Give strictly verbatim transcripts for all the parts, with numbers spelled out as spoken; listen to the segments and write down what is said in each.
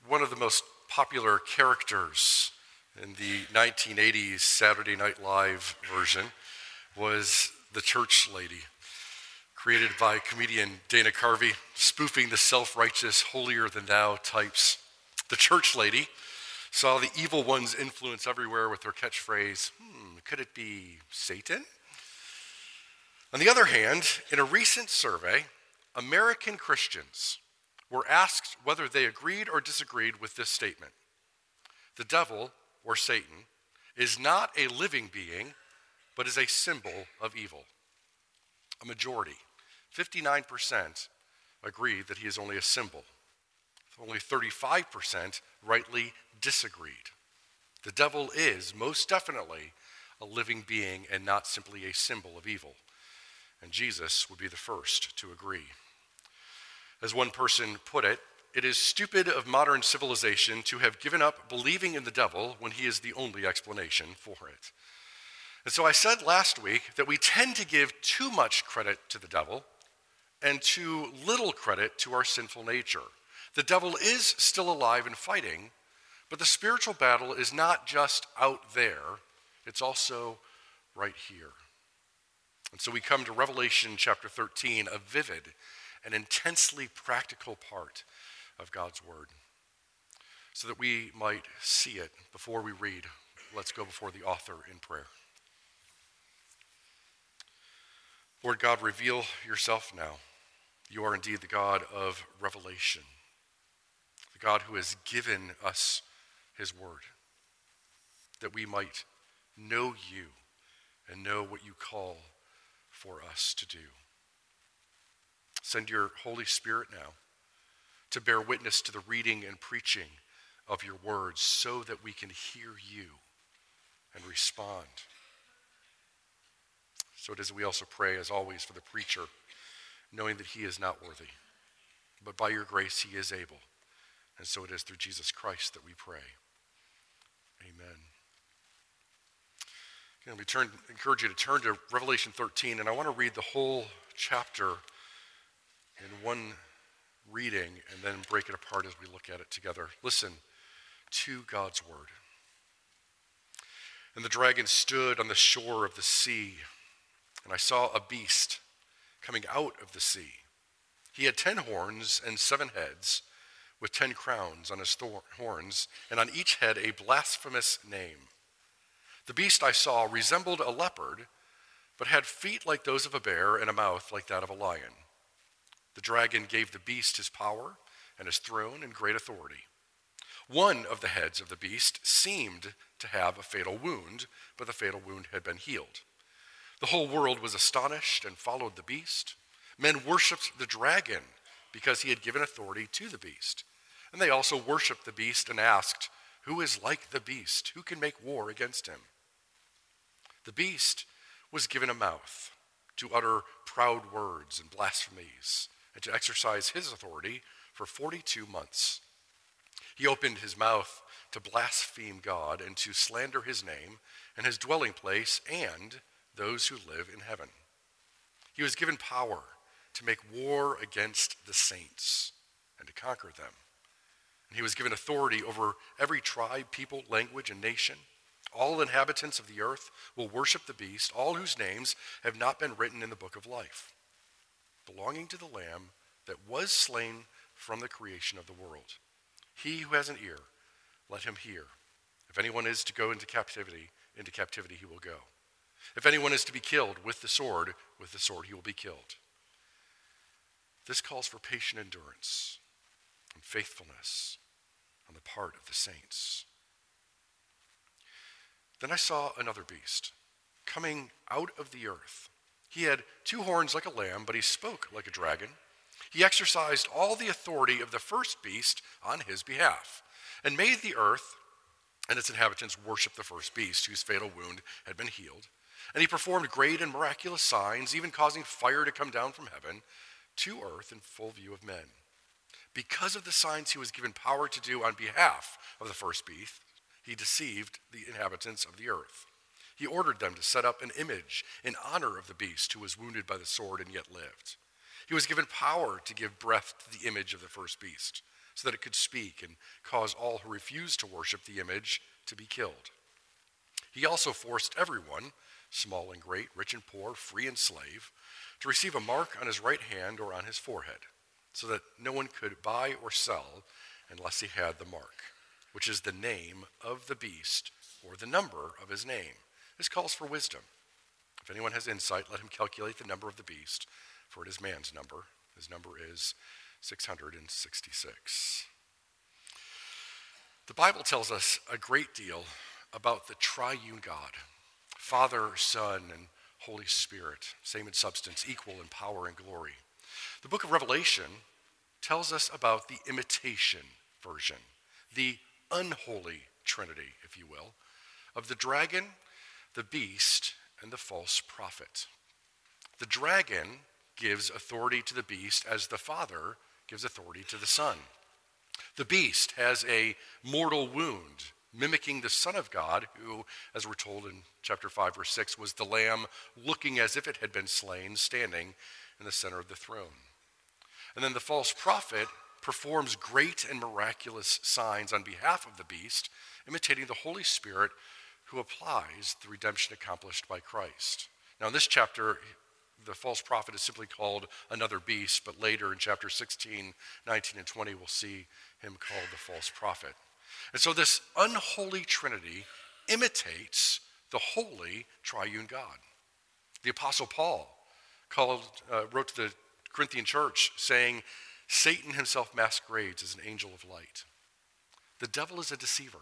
one of the most popular characters in the nineteen eighties Saturday Night Live version was the church lady, created by comedian Dana Carvey, spoofing the self-righteous, holier-than-thou types. The church lady saw the evil one's influence everywhere with her catchphrase, hmm, could it be Satan? On the other hand, in a recent survey, American Christians were asked whether they agreed or disagreed with this statement. The devil, or Satan, is not a living being, but is a symbol of evil. A majority, fifty-nine percent, agree that he is only a symbol. Only thirty-five percent rightly disagreed. The devil is most definitely a living being and not simply a symbol of evil. And Jesus would be the first to agree. As one person put it, it is stupid of modern civilization to have given up believing in the devil when he is the only explanation for it. And so I said last week that we tend to give too much credit to the devil and too little credit to our sinful nature. The devil is still alive and fighting, but the spiritual battle is not just out there, it's also right here. And so we come to Revelation chapter thirteen, a vivid and intensely practical part of God's word. So that we might see it before we read, let's go before the author in prayer. Lord God, reveal yourself now. You are indeed the God of revelation, the God who has given us his word, that we might know you and know what you call for us to do. Send your Holy Spirit now to bear witness to the reading and preaching of your words so that we can hear you and respond. So it is we also pray, as always, for the preacher, knowing that he is not worthy, but by your grace he is able. And so it is through Jesus Christ that we pray. Amen. Again, we turn, encourage you to turn to Revelation thirteen, and I want to read the whole chapter in one reading and then break it apart as we look at it together. Listen to God's word. And the dragon stood on the shore of the sea, and I saw a beast coming out of the sea. He had ten horns and seven heads, with ten crowns on his thor- horns, and on each head a blasphemous name. The beast I saw resembled a leopard, but had feet like those of a bear and a mouth like that of a lion. The dragon gave the beast his power and his throne and great authority. One of the heads of the beast seemed to have a fatal wound, but the fatal wound had been healed. The whole world was astonished and followed the beast. Men worshipped the dragon because he had given authority to the beast. And they also worshipped the beast and asked, who is like the beast? Who can make war against him? The beast was given a mouth to utter proud words and blasphemies and to exercise his authority for forty-two months. He opened his mouth to blaspheme God and to slander his name and his dwelling place and those who live in heaven. He was given power to make war against the saints and to conquer them. And he was given authority over every tribe, people, language, and nation. All inhabitants of the earth will worship the beast, all whose names have not been written in the book of life, belonging to the Lamb that was slain from the creation of the world. He who has an ear, let him hear. If anyone is to go into captivity, into captivity he will go. If anyone is to be killed with the sword, with the sword he will be killed. This calls for patient endurance and faithfulness on the part of the saints. Then I saw another beast coming out of the earth. He had two horns like a lamb, but he spoke like a dragon. He exercised all the authority of the first beast on his behalf, and made the earth and its inhabitants worship the first beast, whose fatal wound had been healed. And he performed great and miraculous signs, even causing fire to come down from heaven to earth in full view of men. Because of the signs he was given power to do on behalf of the first beast, he deceived the inhabitants of the earth. He ordered them to set up an image in honor of the beast who was wounded by the sword and yet lived. He was given power to give breath to the image of the first beast, so that it could speak and cause all who refused to worship the image to be killed. He also forced everyone, small and great, rich and poor, free and slave, to receive a mark on his right hand or on his forehead, so that no one could buy or sell unless he had the mark, which is the name of the beast or the number of his name. This calls for wisdom. If anyone has insight, let him calculate the number of the beast, for it is man's number. His number is six hundred sixty-six. The Bible tells us a great deal about the triune God, Father, Son, and Holy Spirit, same in substance, equal in power and glory. The book of Revelation tells us about the imitation version, the unholy trinity, if you will, of the dragon, the beast, and the false prophet. The dragon gives authority to the beast as the Father gives authority to the Son. The beast has a mortal wound, mimicking the Son of God, who, as we're told in chapter five, verse six, was the lamb looking as if it had been slain, standing in the center of the throne. And then the false prophet performs great and miraculous signs on behalf of the beast, imitating the Holy Spirit who applies the redemption accomplished by Christ. Now in this chapter, the false prophet is simply called another beast, but later in chapter sixteen, nineteen, and twenty, we'll see him called the false prophet. And so this unholy trinity imitates the holy triune God. The Apostle Paul called, uh, wrote to the Corinthian church saying, Satan himself masquerades as an angel of light. The devil is a deceiver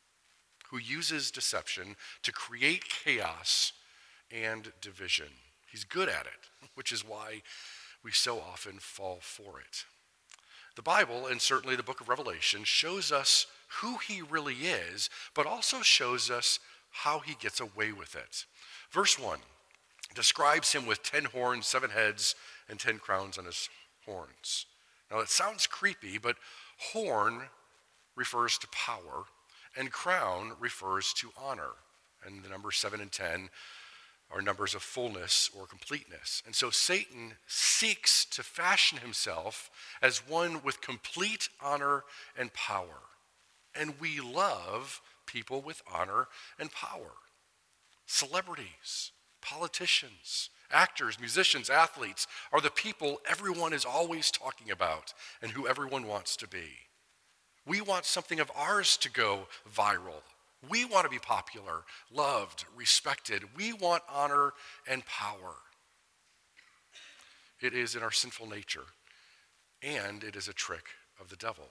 who uses deception to create chaos and division. He's good at it, which is why we so often fall for it. The Bible, and certainly the book of Revelation, shows us who he really is, but also shows us how he gets away with it. Verse one describes him with ten horns, seven heads, and ten crowns on his horns. Now that sounds creepy, but horn refers to power, and crown refers to honor. And the numbers seven and ten are numbers of fullness or completeness. And so Satan seeks to fashion himself as one with complete honor and power. And we love people with honor and power. Celebrities, politicians, actors, musicians, athletes are the people everyone is always talking about and who everyone wants to be. We want something of ours to go viral. We want to be popular, loved, respected. We want honor and power. It is in our sinful nature, and it is a trick of the devil.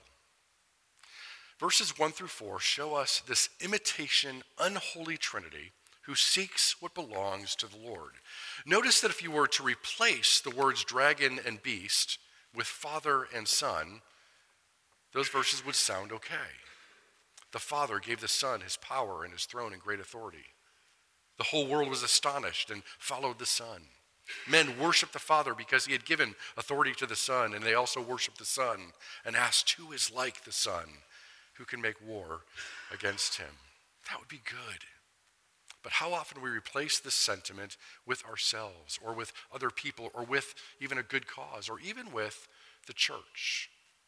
Verses one through four show us this imitation, unholy trinity who seeks what belongs to the Lord. Notice that if you were to replace the words dragon and beast with Father and Son, those verses would sound okay. The Father gave the Son his power and his throne and great authority. The whole world was astonished and followed the Son. Men worshiped the Father because he had given authority to the Son, and they also worshiped the Son and asked, who is like the Son, who can make war against him? That would be good. But how often we replace this sentiment with ourselves or with other people or with even a good cause or even with the church.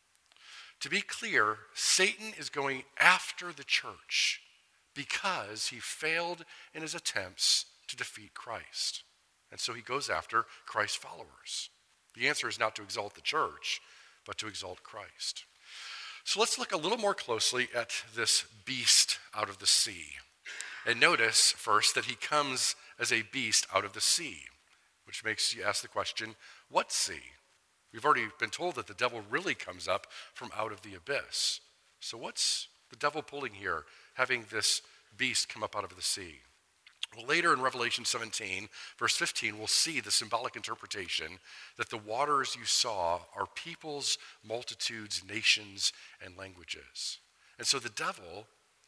To be clear, Satan is going after the church because he failed in his attempts to defeat Christ. And so he goes after Christ's followers. The answer is not to exalt the church, but to exalt Christ. So let's look a little more closely at this beast out of the sea. And notice first that he comes as a beast out of the sea, which makes you ask the question, what sea? We've already been told that the devil really comes up from out of the abyss. So what's the devil pulling here, having this beast come up out of the sea? Well, later in Revelation seventeen, verse fifteen, we'll see the symbolic interpretation that the waters you saw are peoples, multitudes, nations, and languages. And so the devil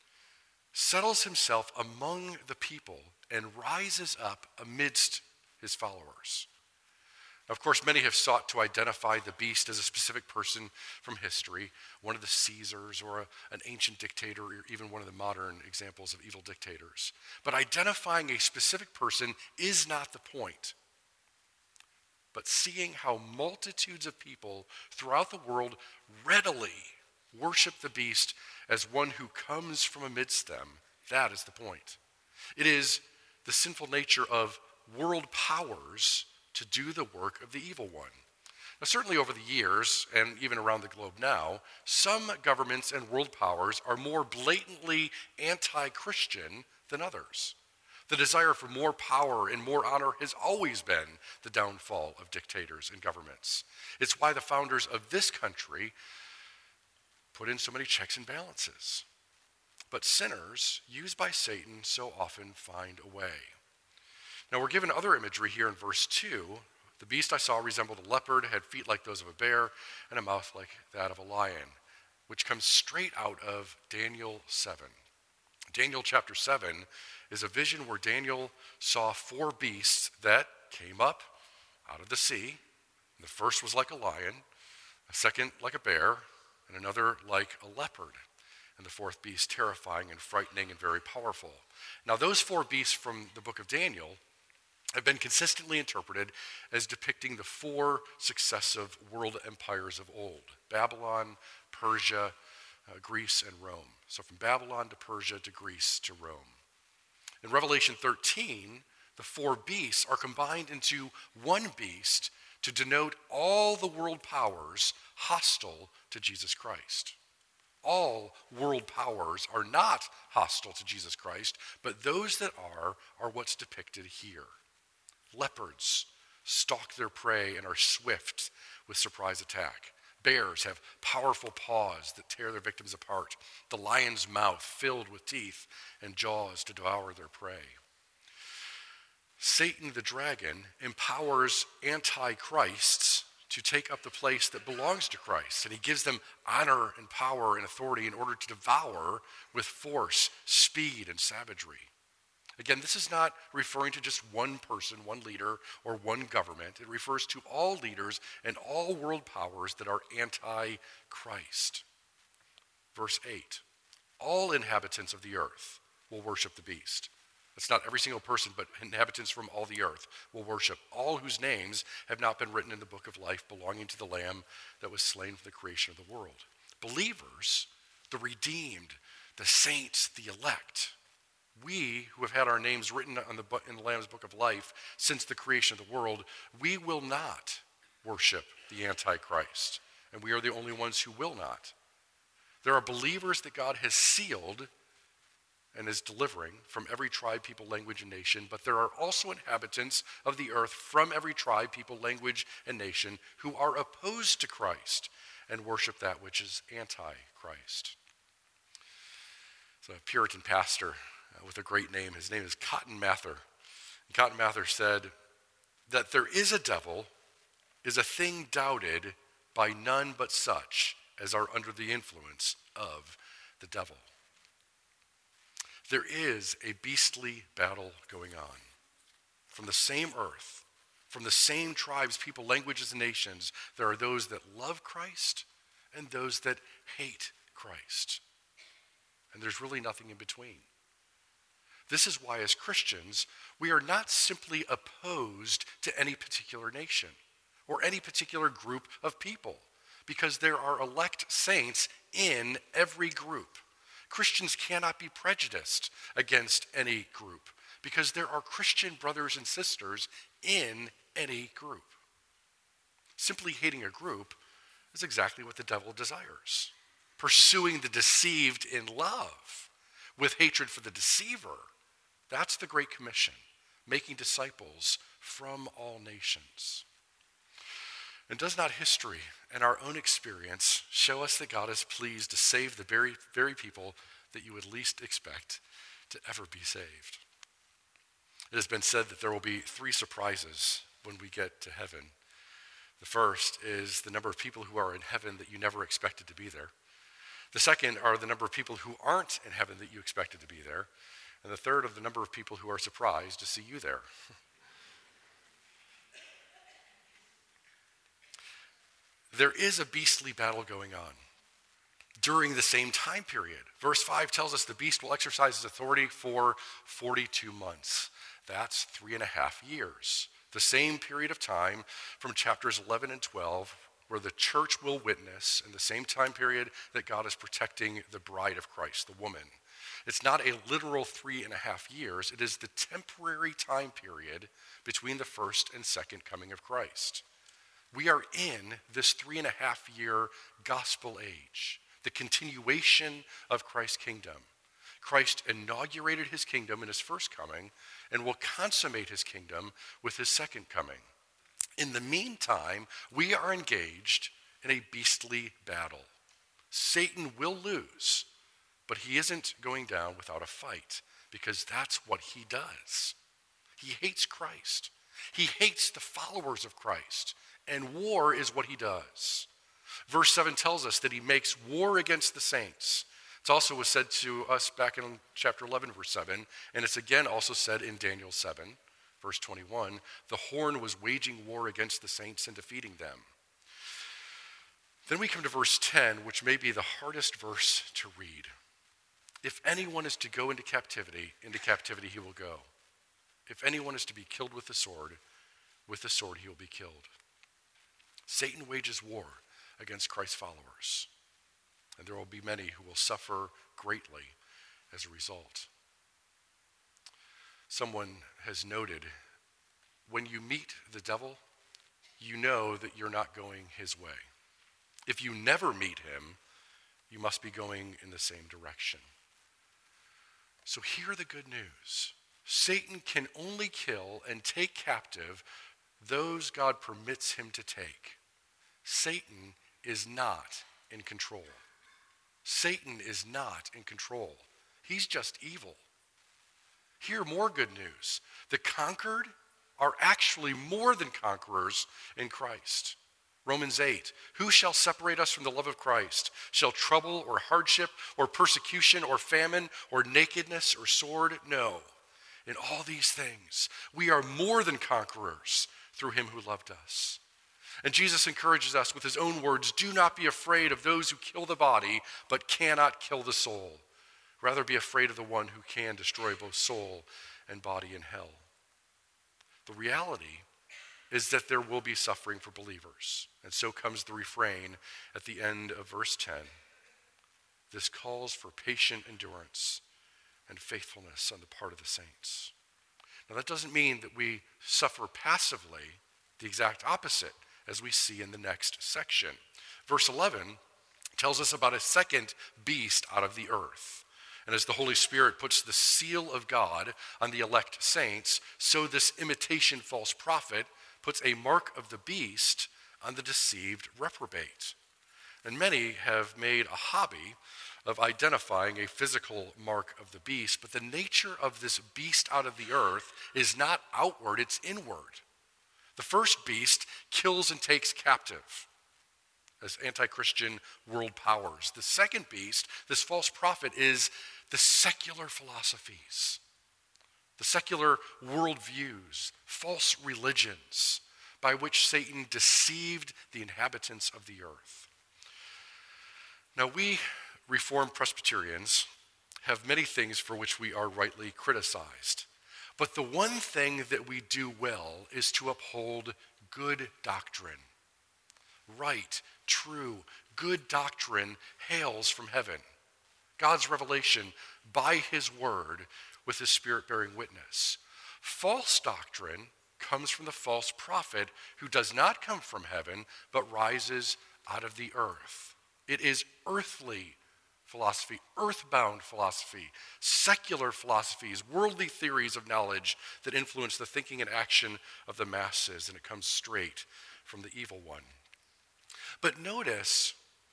settles himself among the people and rises up amidst his followers. Of course, many have sought to identify the beast as a specific person from history, one of the Caesars or a, an ancient dictator, or even one of the modern examples of evil dictators. But identifying a specific person is not the point. But seeing how multitudes of people throughout the world readily Worship the beast as one who comes from amidst them. That is the point. It is the sinful nature of world powers to do the work of the evil one. Now, certainly over the years, and even around the globe now, some governments and world powers are more blatantly anti-Christian than others. The desire for more power and more honor has always been the downfall of dictators and governments. It's why the founders of this country put in so many checks and balances. But sinners, used by Satan, so often find a way. Now we're given other imagery here in verse two. The beast I saw resembled a leopard, had feet like those of a bear, and a mouth like that of a lion, which comes straight out of Daniel seven. Daniel chapter seven is a vision where Daniel saw four beasts that came up out of the sea. The first was like a lion, a second like a bear, and another like a leopard. And the fourth beast terrifying and frightening and very powerful. Now those four beasts from the book of Daniel have been consistently interpreted as depicting the four successive world empires of old: Babylon, Persia, uh, Greece, and Rome. So from Babylon to Persia to Greece to Rome. In Revelation thirteen, the four beasts are combined into one beast to denote all the world powers hostile to Jesus Christ. All world powers are not hostile to Jesus Christ, but those that are, are what's depicted here. Leopards stalk their prey and are swift with surprise attack. Bears have powerful paws that tear their victims apart. The lion's mouth filled with teeth and jaws to devour their prey. Satan the dragon empowers antichrists to take up the place that belongs to Christ, and he gives them honor and power and authority in order to devour with force, speed, and savagery. Again, this is not referring to just one person, one leader, or one government. It refers to all leaders and all world powers that are anti-Christ. Verse eight, all inhabitants of the earth will worship the beast. That's not every single person, but inhabitants from all the earth will worship, all whose names have not been written in the book of life belonging to the Lamb that was slain for the creation of the world. Believers, the redeemed, the saints, the elect, we who have had our names written on the, in the Lamb's book of life since the creation of the world, we will not worship the Antichrist, and we are the only ones who will not. There are believers that God has sealed and is delivering from every tribe, people, language, and nation, but there are also inhabitants of the earth from every tribe, people, language, and nation who are opposed to Christ and worship that which is anti-Christ. It's a Puritan pastor uh, with a great name. His name is Cotton Mather. And Cotton Mather said that there is a devil is a thing doubted by none but such as are under the influence of the devil. There is a beastly battle going on. From the same earth, from the same tribes, people, languages, and nations, there are those that love Christ and those that hate Christ. And there's really nothing in between. This is why, as Christians, we are not simply opposed to any particular nation or any particular group of people, because there are elect saints in every group. Christians cannot be prejudiced against any group because there are Christian brothers and sisters in any group. Simply hating a group is exactly what the devil desires. Pursuing the deceived in love with hatred for the deceiver, that's the Great Commission, making disciples from all nations. And does not history and our own experience show us that God is pleased to save the very, very people that you would least expect to ever be saved? It has been said that there will be three surprises when we get to heaven. The first is the number of people who are in heaven that you never expected to be there. The second are the number of people who aren't in heaven that you expected to be there. And the third are the number of people who are surprised to see you there. There is a beastly battle going on during the same time period. Verse five tells us the beast will exercise his authority for forty-two months. That's three and a half years. The same period of time from chapters eleven and twelve, where the church will witness in the same time period that God is protecting the bride of Christ, the woman. It's not a literal three and a half years. It is the temporary time period between the first and second coming of Christ. We are in this three and a half year gospel age, the continuation of Christ's kingdom. Christ inaugurated his kingdom in his first coming and will consummate his kingdom with his second coming. In the meantime, we are engaged in a beastly battle. Satan will lose, but he isn't going down without a fight, because that's what he does. He hates Christ. He hates the followers of Christ, and war is what he does. Verse seven tells us that he makes war against the saints. It's also was said to us back in chapter eleven, verse seven, and it's again also said in Daniel seven, verse twenty-one, the horn was waging war against the saints and defeating them. Then we come to verse ten, which may be the hardest verse to read. If anyone is to go into captivity, into captivity he will go. If anyone is to be killed with the sword, with the sword he will be killed. Satan wages war against Christ's followers, and there will be many who will suffer greatly as a result. Someone has noted, when you meet the devil, you know that you're not going his way. If you never meet him, you must be going in the same direction. So hear the good news. Satan can only kill and take captive those God permits him to take. Satan is not in control. Satan is not in control. He's just evil. Hear more good news. The conquered are actually more than conquerors in Christ. Romans eight, who shall separate us from the love of Christ? Shall trouble or hardship or persecution or famine or nakedness or sword? No. In all these things, we are more than conquerors through him who loved us. And Jesus encourages us with his own words, do not be afraid of those who kill the body, but cannot kill the soul. Rather be afraid of the one who can destroy both soul and body in hell. The reality is that there will be suffering for believers. And so comes the refrain at the end of verse ten. This calls for patient endurance and faithfulness on the part of the saints. Now that doesn't mean that we suffer passively, the exact opposite, as we see in the next section. Verse eleven tells us about a second beast out of the earth. And as the Holy Spirit puts the seal of God on the elect saints, so this imitation false prophet puts a mark of the beast on the deceived reprobate. And many have made a hobby of identifying a physical mark of the beast, but the nature of this beast out of the earth is not outward, it's inward. The first beast kills and takes captive as anti-Christian world powers. The second beast, this false prophet, is the secular philosophies, the secular worldviews, false religions by which Satan deceived the inhabitants of the earth. Now, we Reformed Presbyterians have many things for which we are rightly criticized. But the one thing that we do well is to uphold good doctrine. Right, true, good doctrine hails from heaven. God's revelation by his word with his Spirit bearing witness. False doctrine comes from the false prophet who does not come from heaven but rises out of the earth. It is earthly philosophy, earthbound philosophy, secular philosophies, worldly theories of knowledge that influence the thinking and action of the masses, and it comes straight from the evil one. But notice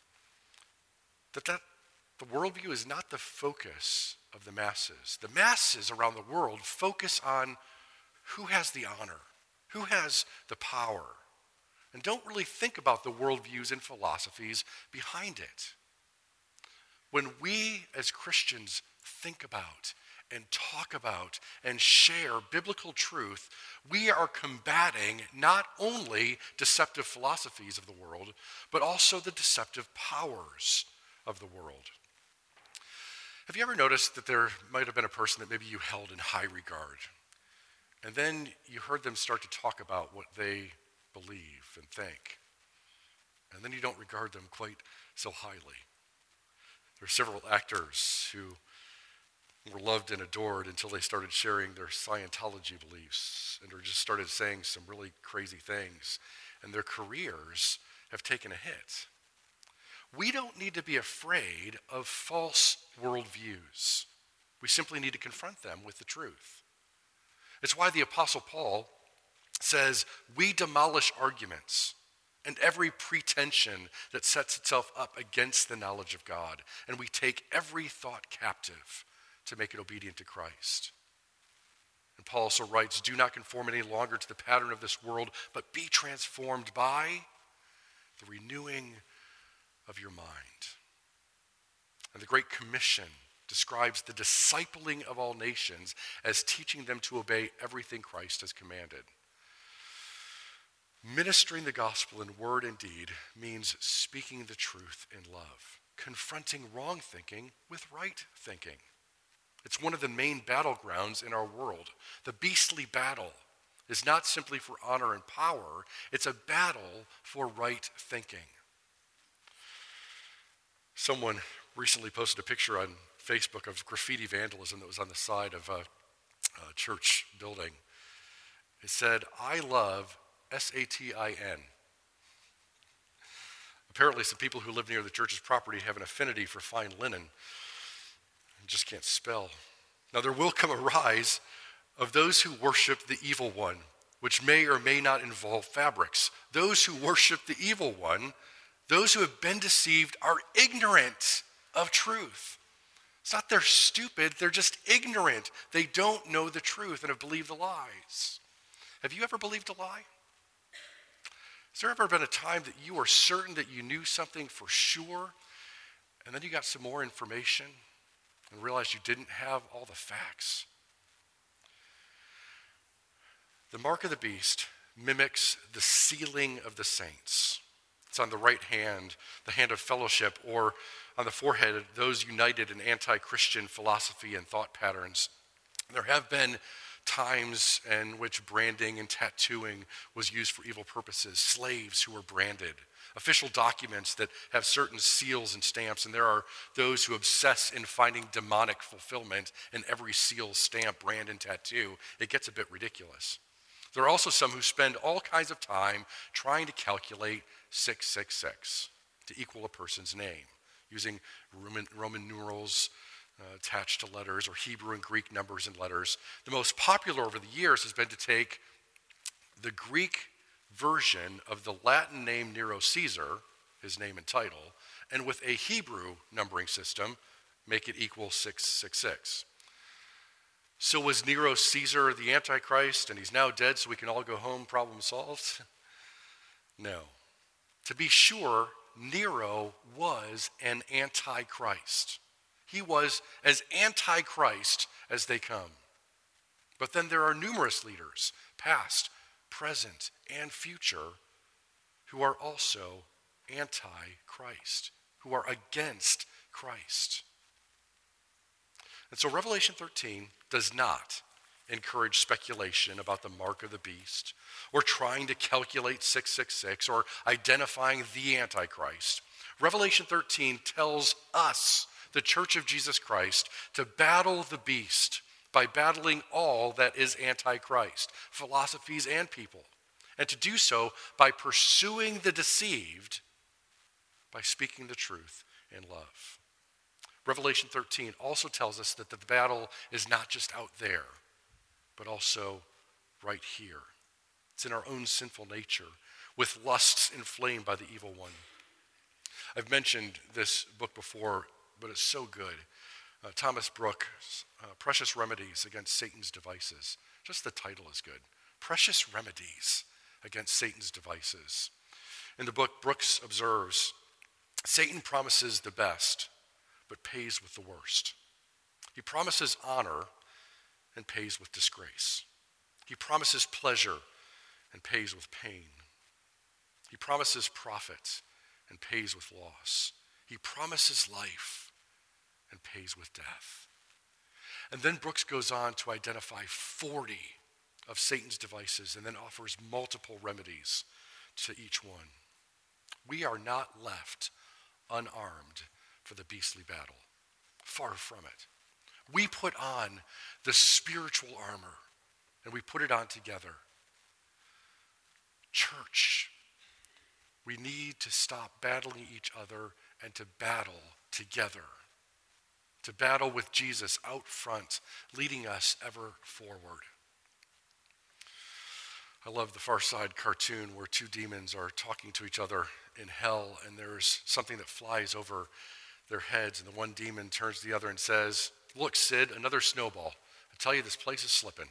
that, that the worldview is not the focus of the masses. The masses around the world focus on who has the honor, who has the power, and don't really think about the worldviews and philosophies behind it. When we as Christians think about and talk about and share biblical truth, we are combating not only deceptive philosophies of the world, but also the deceptive powers of the world. Have you ever noticed that there might have been a person that maybe you held in high regard, and then you heard them start to talk about what they believe and think, and then you don't regard them quite so highly. There are several actors who were loved and adored until they started sharing their Scientology beliefs and or just started saying some really crazy things, and their careers have taken a hit. We don't need to be afraid of false worldviews. We simply need to confront them with the truth. It's why the Apostle Paul says, we demolish arguments and every pretension that sets itself up against the knowledge of God, and we take every thought captive to make it obedient to Christ. And Paul also writes, do not conform any longer to the pattern of this world, but be transformed by the renewing of your mind. And the Great Commission describes the discipling of all nations as teaching them to obey everything Christ has commanded. Ministering the gospel in word and deed means speaking the truth in love, confronting wrong thinking with right thinking. It's one of the main battlegrounds in our world. The beastly battle is not simply for honor and power, it's a battle for right thinking. Someone recently posted a picture on Facebook of graffiti vandalism that was on the side of a, a church building. It said, I love S A T I N. Apparently some people who live near the church's property have an affinity for fine linen. Just can't spell. Now there will come a rise of those who worship the evil one, which may or may not involve fabrics. Those who worship the evil one, those who have been deceived, are ignorant of truth. It's not they're stupid, they're just ignorant. They don't know the truth and have believed the lies. Have you ever believed a lie? Has there ever been a time that you were certain that you knew something for sure, and then you got some more information and realized you didn't have all the facts? The mark of the beast mimics the sealing of the saints. It's on the right hand, the hand of fellowship, or on the forehead, those united in anti-Christian philosophy and thought patterns. There have been times in which branding and tattooing was used for evil purposes. Slaves who were branded, official documents that have certain seals and stamps, and there are those who obsess in finding demonic fulfillment in every seal, stamp, brand, and tattoo. It gets a bit ridiculous. There are also some who spend all kinds of time trying to calculate six six six to equal a person's name, using Roman, Roman numerals uh, attached to letters, or Hebrew and Greek numbers and letters. The most popular over the years has been to take the Greek version of the Latin name Nero Caesar, his name and title, and with a Hebrew numbering system, make it equal six six six. So was Nero Caesar the Antichrist, and he's now dead so we can all go home, problem solved? No. To be sure, Nero was an Antichrist. He was as Antichrist as they come. But then there are numerous leaders, past, present, and future, who are also anti-Christ, who are against Christ. And so Revelation thirteen does not encourage speculation about the mark of the beast, or trying to calculate six six six, or identifying the Antichrist. Revelation thirteen tells us, the Church of Jesus Christ, to battle the beast by battling all that is Antichrist, philosophies and people, and to do so by pursuing the deceived, by speaking the truth in love. Revelation thirteen also tells us that the battle is not just out there, but also right here. It's in our own sinful nature, with lusts inflamed by the evil one. I've mentioned this book before, but it's so good. Uh, Thomas Brooks, uh, Precious Remedies Against Satan's Devices. Just the title is good. Precious Remedies Against Satan's Devices. In the book, Brooks observes, Satan promises the best, but pays with the worst. He promises honor and pays with disgrace. He promises pleasure and pays with pain. He promises profit and pays with loss. He promises life and pays with death. And then Brooks goes on to identify forty of Satan's devices and then offers multiple remedies to each one. We are not left unarmed for the beastly battle. Far from it. We put on the spiritual armor, and we put it on together. Church, we need to stop battling each other and to battle together. To battle with Jesus out front, leading us ever forward. I love the Far Side cartoon where two demons are talking to each other in hell, and there's something that flies over their heads, and the one demon turns to the other and says, "Look, Sid, another snowball. I tell you, this place is slipping."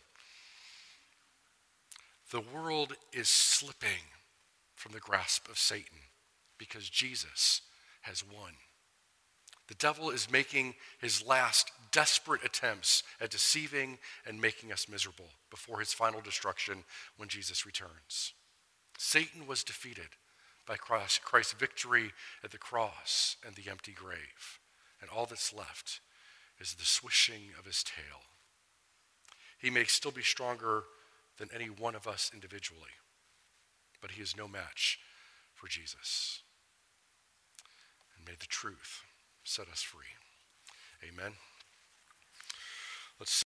The world is slipping from the grasp of Satan because Jesus has won. The devil is making his last desperate attempts at deceiving and making us miserable before his final destruction when Jesus returns. Satan was defeated by Christ's victory at the cross and the empty grave, and all that's left is the swishing of his tail. He may still be stronger than any one of us individually, but he is no match for Jesus. And may the truth set us free. Amen. Let's